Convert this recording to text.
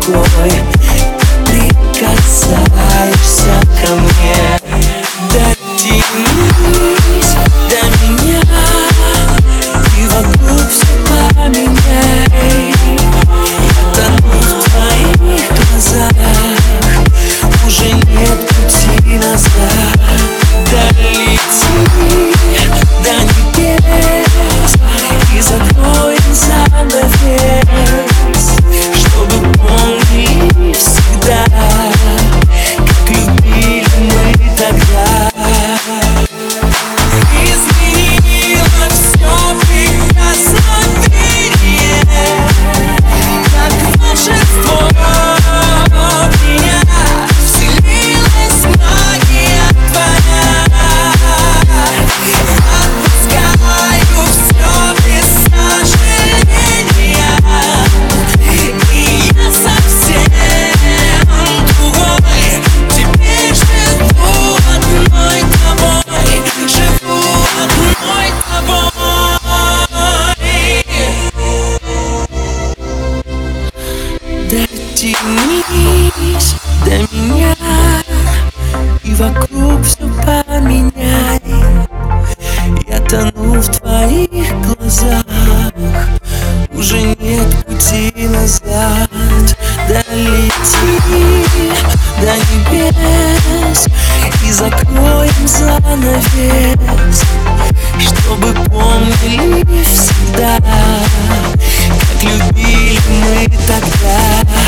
рукой прикасаешься ко мне. Дотянись до меня и вокруг все поменяй. Тону в твоих глазах, уже нет пути назад. Долети до небес и закроем занавес, чтобы помнили всегда, как любили мы тогда. Изменило все прикосновение, как волшебство. В меня вселилась магия твоя. Отпускаю все без сожаления, и я совсем другой. Теперь живу одной тобой, живу одной тобой. Дотянись до меня и вокруг все поменяй. Я тону в твоих глазах, уже нет пути назад. Долети до небес и закроем занавес, чтобы помнили всегда, как любили мы тогда.